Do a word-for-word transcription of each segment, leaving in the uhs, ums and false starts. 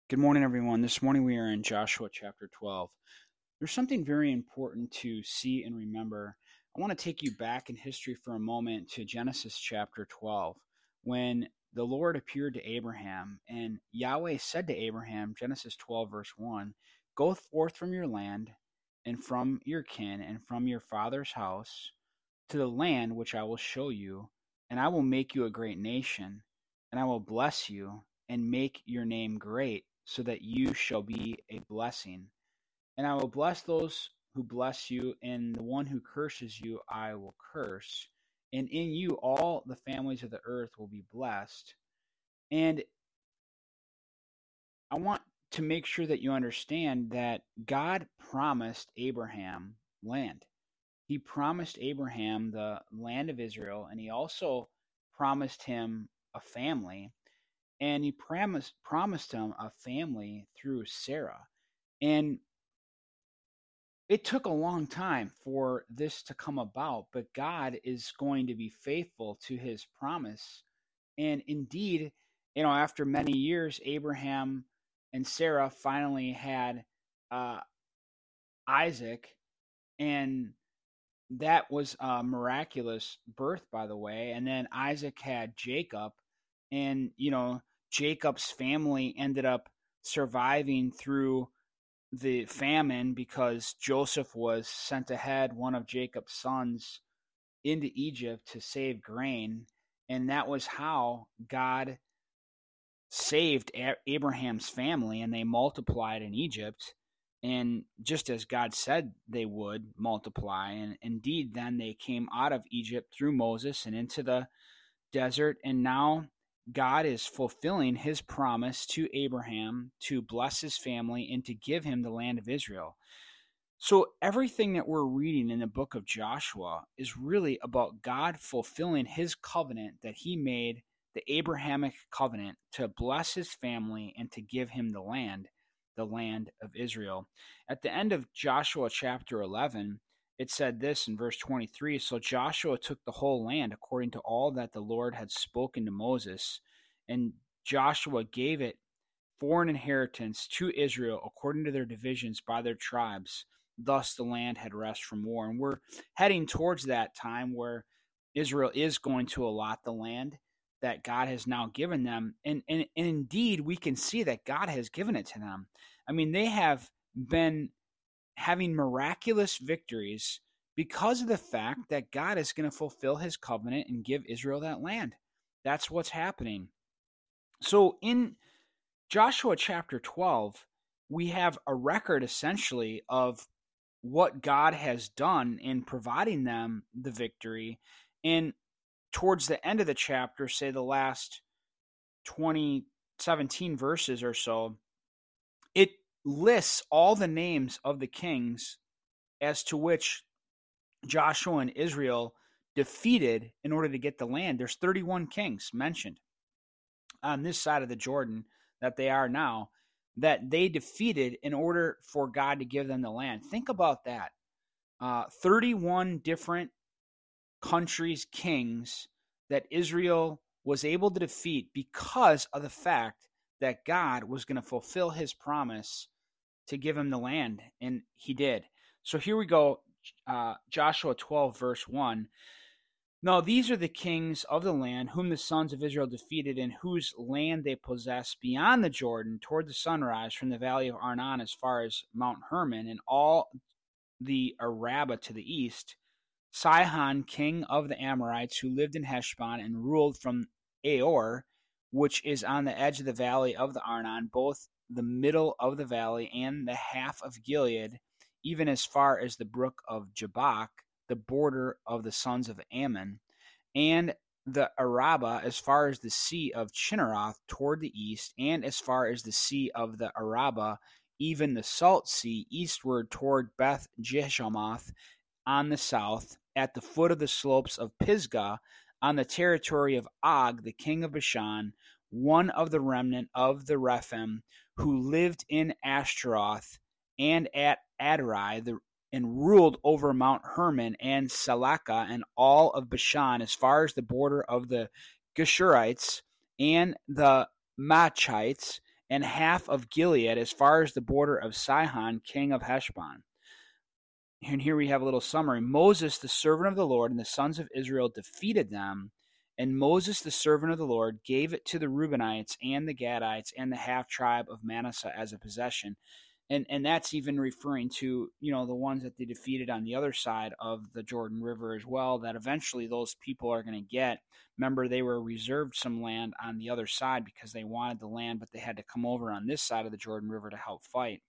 Good morning, everyone. This morning we are in Joshua chapter twelve. There's something very important to see and remember. I want to take you back in history for a moment to Genesis chapter twelve, when the Lord appeared to Abraham, and Yahweh said to Abraham, Genesis twelve, verse one, "Go forth from your land and from your kin and from your father's house to the land which I will show you, and I will make you a great nation, and I will bless you and make your name great, so that you shall be a blessing. And I will bless those who bless you, and the one who curses you I will curse. And in you all the families of the earth will be blessed." And I want to make sure that you understand that God promised Abraham land. He promised Abraham the land of Israel, and he also promised him a family. And he promised promised him a family through Sarah. And it took a long time for this to come about, but God is going to be faithful to his promise. And indeed, you know, after many years, Abraham and Sarah finally had uh, Isaac, and that was a miraculous birth, by the way. And then Isaac had Jacob, and, you know, Jacob's family ended up surviving through the famine because Joseph was sent ahead, one of Jacob's sons, into Egypt to save grain. And that was how God saved Abraham's family, and they multiplied in Egypt. And just as God said they would multiply, and indeed then they came out of Egypt through Moses and into the desert, and now God is fulfilling his promise to Abraham to bless his family and to give him the land of Israel. So everything that we're reading in the book of Joshua is really about God fulfilling his covenant that he made, the Abrahamic covenant, to bless his family and to give him the land, the land of Israel. At the end of Joshua chapter eleven, it said this in verse twenty-three, "So Joshua took the whole land according to all that the Lord had spoken to Moses, and Joshua gave it for an inheritance to Israel according to their divisions by their tribes. Thus the land had rest from war." And we're heading towards that time where Israel is going to allot the land that God has now given them. And, and, and indeed, we can see that God has given it to them. I mean, they have been having miraculous victories because of the fact that God is going to fulfill his covenant and give Israel that land. That's what's happening. So in Joshua chapter twelve, we have a record essentially of what God has done in providing them the victory. And towards the end of the chapter, say the last twenty, seventeen verses or so, it lists all the names of the kings as to which Joshua and Israel defeated in order to get the land. There's thirty-one kings mentioned on this side of the Jordan that they are now, that they defeated in order for God to give them the land. Think about that. Uh, thirty-one different countries' kings that Israel was able to defeat because of the fact that God was going to fulfill his promise to give him the land, and he did. So here we go, uh, Joshua twelve, verse one. "Now these are the kings of the land whom the sons of Israel defeated, and whose land they possessed beyond the Jordan toward the sunrise, from the valley of Arnon as far as Mount Hermon, and all the Arabah to the east. Sihon, king of the Amorites, who lived in Heshbon and ruled from Aor, which is on the edge of the valley of the Arnon, both the middle of the valley and the half of Gilead, even as far as the brook of Jabbok, the border of the sons of Ammon, and the Arabah as far as the sea of Chinneroth toward the east, and as far as the sea of the Arabah, even the salt sea eastward toward Beth Jeshemoth on the south, at the foot of the slopes of Pisgah, on the territory of Og, the king of Bashan, one of the remnant of the Rephaim, who lived in Ashtaroth and at Adari, the, and ruled over Mount Hermon and Salaka and all of Bashan as far as the border of the Geshurites and the Machites and half of Gilead as far as the border of Sihon, king of Heshbon. And here we have a little summary. Moses, the servant of the Lord, and the sons of Israel defeated them. And Moses, the servant of the Lord, gave it to the Reubenites and the Gadites and the half-tribe of Manasseh as a possession. And and that's even referring to, you know, the ones that they defeated on the other side of the Jordan River as well, that eventually those people are going to get. Remember, they were reserved some land on the other side because they wanted the land, but they had to come over on this side of the Jordan River to help fight.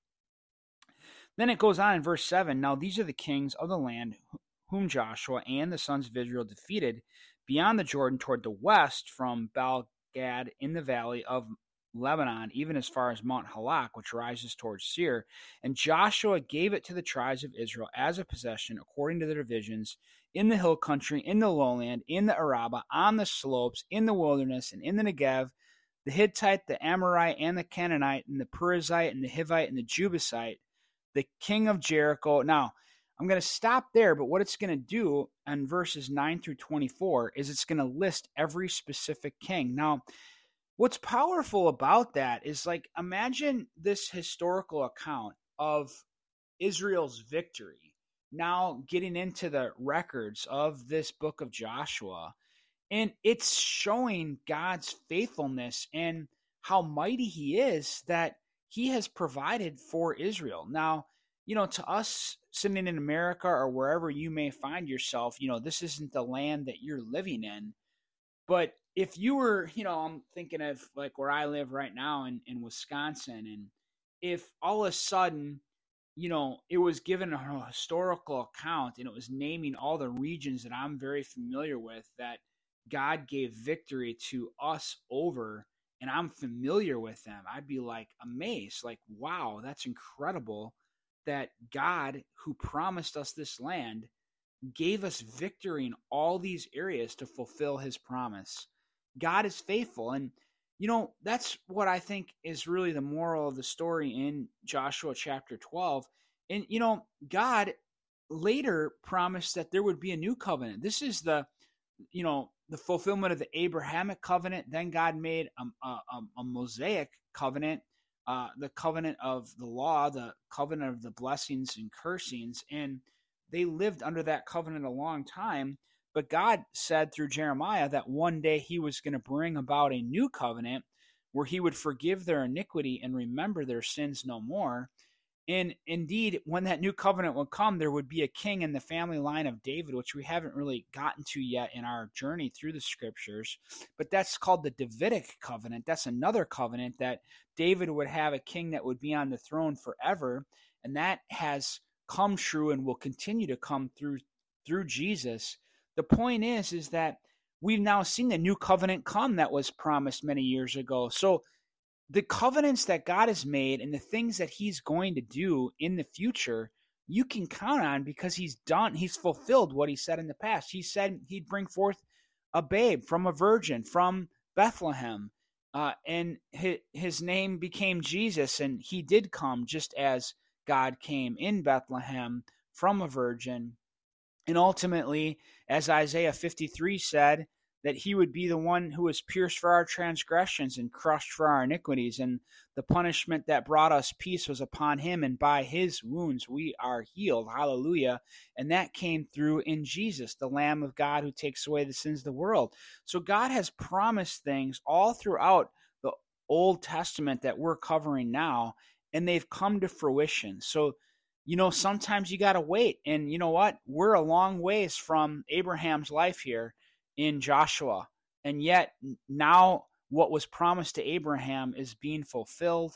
Then it goes on in verse seven. Now these are the kings of the land whom Joshua and the sons of Israel defeated beyond the Jordan toward the west from Baal-Gad in the valley of Lebanon, even as far as Mount Halak, which rises towards Seir. And Joshua gave it to the tribes of Israel as a possession according to their divisions in the hill country, in the lowland, in the Arabah, on the slopes, in the wilderness, and in the Negev, the Hittite, the Amorite, and the Canaanite, and the Perizzite, and the Hivite, and the Jebusite, the king of Jericho. Now, I'm going to stop there, but what it's going to do on verses nine through twenty-four is it's going to list every specific king. Now, what's powerful about that is, like, imagine this historical account of Israel's victory now getting into the records of this book of Joshua, and it's showing God's faithfulness and how mighty he is, that he has provided for Israel. Now, you know, to us sitting in America or wherever you may find yourself, you know, this isn't the land that you're living in. But if you were, you know, I'm thinking of like where I live right now in, in Wisconsin, and if all of a sudden, you know, it was given a historical account and it was naming all the regions that I'm very familiar with that God gave victory to us over, and I'm familiar with them, I'd be like amazed, like, wow, that's incredible that God, who promised us this land, gave us victory in all these areas to fulfill his promise. God is faithful. And, you know, that's what I think is really the moral of the story in Joshua chapter twelve. And, you know, God later promised that there would be a new covenant. This is the, you know, the fulfillment of the Abrahamic covenant. Then God made a, a, a Mosaic covenant, uh, the covenant of the law, the covenant of the blessings and cursings. And they lived under that covenant a long time. But God said through Jeremiah that one day he was going to bring about a new covenant where he would forgive their iniquity and remember their sins no more. And indeed, when that new covenant would come, there would be a king in the family line of David, which we haven't really gotten to yet in our journey through the scriptures. But that's called the Davidic covenant. That's another covenant that David would have a king that would be on the throne forever. And that has come true and will continue to come through through Jesus. The point is, is that we've now seen the new covenant come that was promised many years ago. So the covenants that God has made and the things that he's going to do in the future, you can count on, because he's done, he's fulfilled what he said in the past. He said he'd bring forth a babe from a virgin from Bethlehem, uh, and his, his name became Jesus, and he did come just as God came in Bethlehem from a virgin. And ultimately, as Isaiah fifty-three said, that he would be the one who was pierced for our transgressions and crushed for our iniquities. And the punishment that brought us peace was upon him, and by his wounds we are healed. Hallelujah. And that came through in Jesus, the Lamb of God who takes away the sins of the world. So God has promised things all throughout the Old Testament that we're covering now, and they've come to fruition. So, you know, sometimes you got to wait. And you know what? We're a long ways from Abraham's life here in Joshua. And yet now what was promised to Abraham is being fulfilled.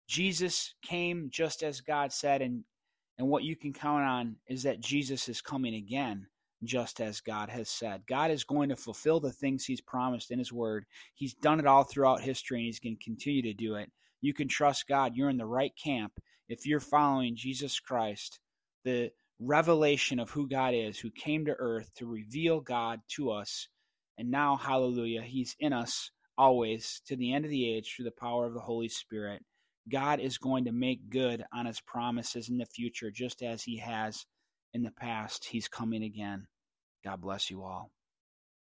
Jesus came just as God said, and, and what you can count on is that Jesus is coming again, just as God has said. God is going to fulfill the things he's promised in his word. He's done it all throughout history, and he's going to continue to do it. You can trust God. You're in the right camp if you're following Jesus Christ, the revelation of who God is, who came to earth to reveal God to us. And now, hallelujah, he's in us always to the end of the age through the power of the Holy Spirit. God is going to make good on his promises in the future, just as he has in the past. He's coming again. God bless you all.